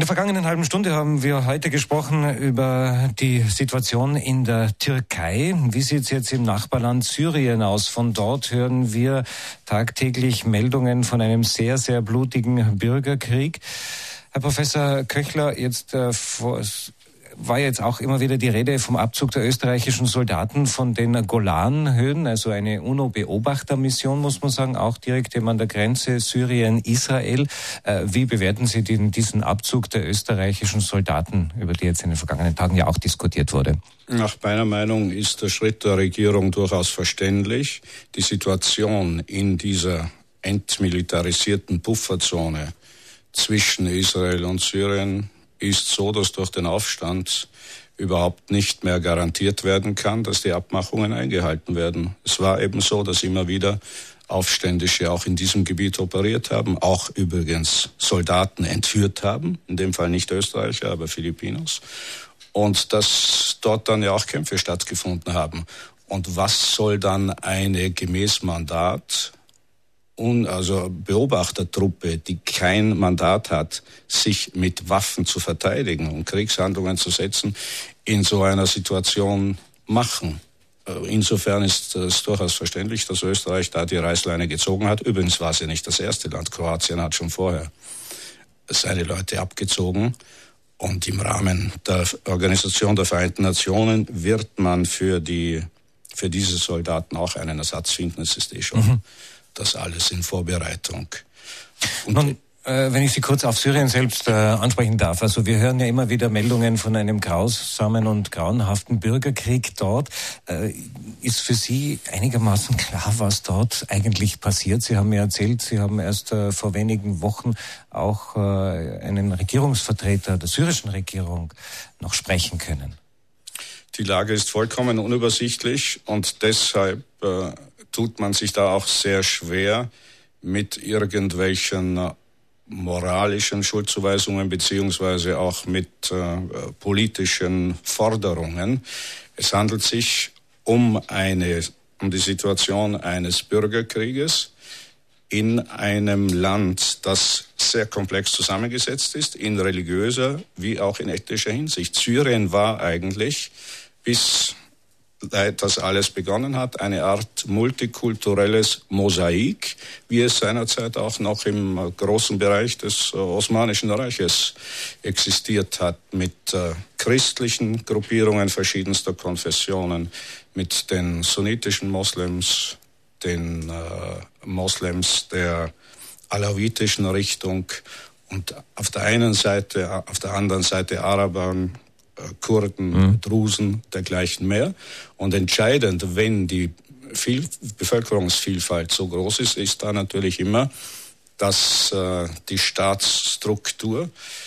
der vergangenen halben Stunde haben wir heute gesprochen über die Situation in der Türkei. Wie sieht es jetzt im Nachbarland Syrien aus? Von dort hören wir tagtäglich Meldungen von einem sehr, sehr blutigen Bürgerkrieg. Herr Professor Köchler, jetzt war jetzt auch immer wieder die Rede vom Abzug der österreichischen Soldaten von den Golanhöhen, also eine UNO-Beobachtermission, muss man sagen, auch direkt eben an der Grenze Syrien-Israel. Wie bewerten Sie diesen Abzug der österreichischen Soldaten, über die jetzt in den vergangenen Tagen ja auch diskutiert wurde? Nach meiner Meinung ist der Schritt der Regierung durchaus verständlich. Die Situation in dieser entmilitarisierten Pufferzone zwischen Israel und Syrien ist so, dass durch den Aufstand überhaupt nicht mehr garantiert werden kann, dass die Abmachungen eingehalten werden. Es war eben so, dass immer wieder Aufständische auch in diesem Gebiet operiert haben, auch übrigens Soldaten entführt haben, in dem Fall nicht Österreicher, aber Filipinos, und dass dort dann ja auch Kämpfe stattgefunden haben. Und was soll dann eine gemäß Mandat also Beobachtertruppe, die kein Mandat hat, sich mit Waffen zu verteidigen und Kriegshandlungen zu setzen, in so einer Situation machen? Insofern ist es durchaus verständlich, dass Österreich da die Reißleine gezogen hat. Übrigens war es ja nicht das erste Land. Kroatien hat schon vorher seine Leute abgezogen. Und im Rahmen der Organisation der Vereinten Nationen wird man für diese Soldaten auch einen Ersatz finden. Es ist schon das alles in Vorbereitung. Und nun, wenn ich Sie kurz auf Syrien selbst ansprechen darf, also wir hören ja immer wieder Meldungen von einem grausamen und grauenhaften Bürgerkrieg dort. Ist für Sie einigermaßen klar, was dort eigentlich passiert? Sie haben mir erzählt, Sie haben erst vor wenigen Wochen auch einen Regierungsvertreter der syrischen Regierung noch sprechen können. Die Lage ist vollkommen unübersichtlich und deshalb tut man sich da auch sehr schwer mit irgendwelchen moralischen Schuldzuweisungen beziehungsweise auch mit politischen Forderungen. Es handelt sich um die Situation eines Bürgerkrieges in einem Land, das sehr komplex zusammengesetzt ist, in religiöser wie auch in ethnischer Hinsicht. Syrien war eigentlich, bis das alles begonnen hat, eine Art multikulturelles Mosaik, wie es seinerzeit auch noch im großen Bereich des Osmanischen Reiches existiert hat, mit christlichen Gruppierungen verschiedenster Konfessionen, mit den sunnitischen Moslems, den Moslems der alawitischen Richtung und auf der einen Seite, auf der anderen Seite Arabern, Kurden, Drusen, dergleichen mehr. Und entscheidend, wenn die Bevölkerungsvielfalt so groß ist, ist da natürlich immer, dass die Staatsstruktur,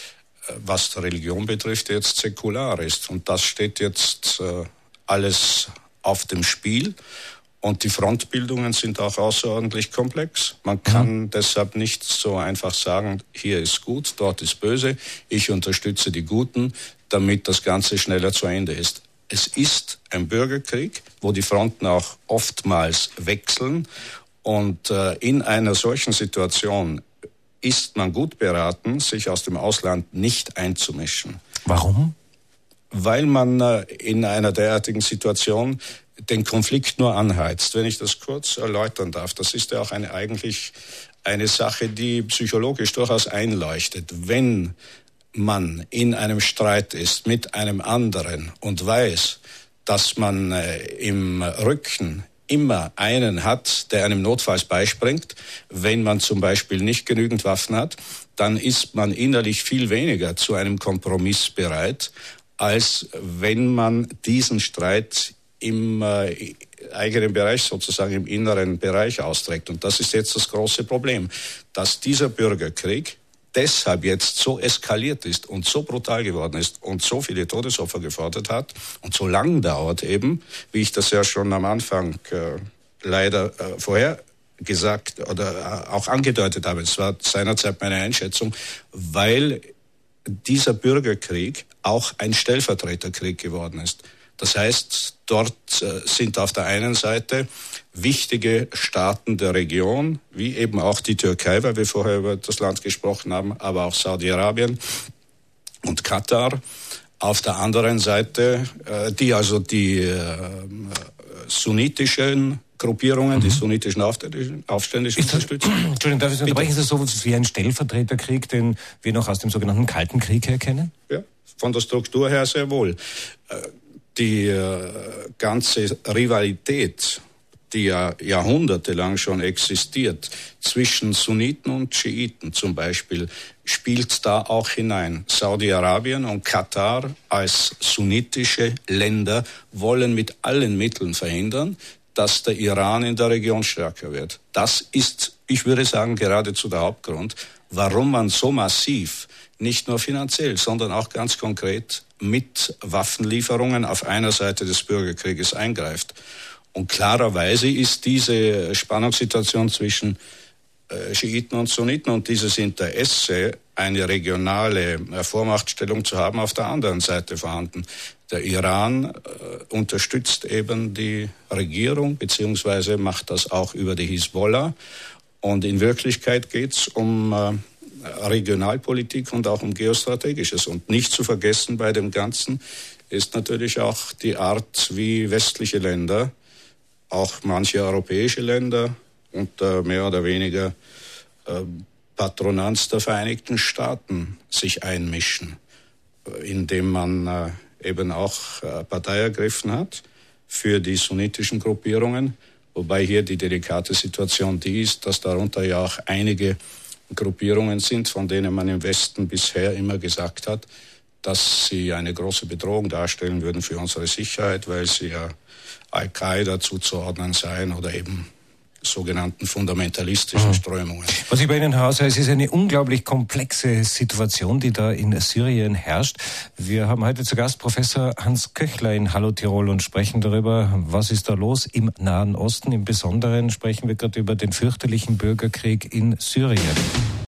was die Religion betrifft, jetzt säkular ist. Und das steht jetzt alles auf dem Spiel. Und die Frontbildungen sind auch außerordentlich komplex. Man kann deshalb nicht so einfach sagen, hier ist gut, dort ist böse, ich unterstütze die Guten, damit das Ganze schneller zu Ende ist. Es ist ein Bürgerkrieg, wo die Fronten auch oftmals wechseln. Und in einer solchen Situation ist man gut beraten, sich aus dem Ausland nicht einzumischen. Warum? Weil man in einer derartigen Situation den Konflikt nur anheizt. Wenn ich das kurz erläutern darf, das ist ja auch eigentlich eine Sache, die psychologisch durchaus einleuchtet. Wenn man in einem Streit ist mit einem anderen und weiß, dass man im Rücken immer einen hat, der einem notfalls beispringt, wenn man zum Beispiel nicht genügend Waffen hat, dann ist man innerlich viel weniger zu einem Kompromiss bereit, als wenn man diesen Streit im eigenen Bereich, sozusagen im inneren Bereich austrägt. Und das ist jetzt das große Problem, dass dieser Bürgerkrieg deshalb jetzt so eskaliert ist und so brutal geworden ist und so viele Todesopfer gefordert hat und so lang dauert eben, wie ich das ja schon am Anfang leider vorher gesagt oder auch angedeutet habe. Es war seinerzeit meine Einschätzung, weil dieser Bürgerkrieg auch ein Stellvertreterkrieg geworden ist. Das heißt, dort sind auf der einen Seite wichtige Staaten der Region, wie eben auch die Türkei, weil wir vorher über das Land gesprochen haben, aber auch Saudi-Arabien, und Katar. Auf der anderen Seite, die sunnitischen Gruppierungen, die sunnitischen Aufständischen unterstützen. Entschuldigung, darf ich unterbrechen? Ist das so wie ein Stellvertreterkrieg, den wir noch aus dem sogenannten Kalten Krieg her kennen? Ja, von der Struktur her sehr wohl. Die ganze Rivalität, die ja jahrhundertelang schon existiert, zwischen Sunniten und Schiiten zum Beispiel, spielt da auch hinein. Saudi-Arabien und Katar als sunnitische Länder wollen mit allen Mitteln verhindern, dass der Iran in der Region stärker wird. Das ist, ich würde sagen, geradezu der Hauptgrund, warum man so massiv, nicht nur finanziell, sondern auch ganz konkret mit Waffenlieferungen auf einer Seite des Bürgerkrieges eingreift. Und klarerweise ist diese Spannungssituation zwischen Schiiten und Sunniten und dieses Interesse, eine regionale Vormachtstellung zu haben, auf der anderen Seite vorhanden. Der Iran unterstützt eben die Regierung, beziehungsweise macht das auch über die Hisbollah. Und in Wirklichkeit geht es um Regionalpolitik und auch um Geostrategisches. Und nicht zu vergessen bei dem Ganzen ist natürlich auch die Art, wie westliche Länder, auch manche europäische Länder, unter mehr oder weniger Patronanz der Vereinigten Staaten sich einmischen, indem man eben auch Partei ergriffen hat für die sunnitischen Gruppierungen, wobei hier die delikate Situation die ist, dass darunter ja auch einige Gruppierungen sind, von denen man im Westen bisher immer gesagt hat, dass sie eine große Bedrohung darstellen würden für unsere Sicherheit, weil sie ja Al-Qaida zuzuordnen seien oder eben sogenannten fundamentalistischen Strömungen. Was ich bei Ihnen heraushöre, es ist eine unglaublich komplexe Situation, die da in Syrien herrscht. Wir haben heute zu Gast Professor Hans Köchler in Hallo Tirol und sprechen darüber, was ist da los im Nahen Osten. Im Besonderen sprechen wir gerade über den fürchterlichen Bürgerkrieg in Syrien.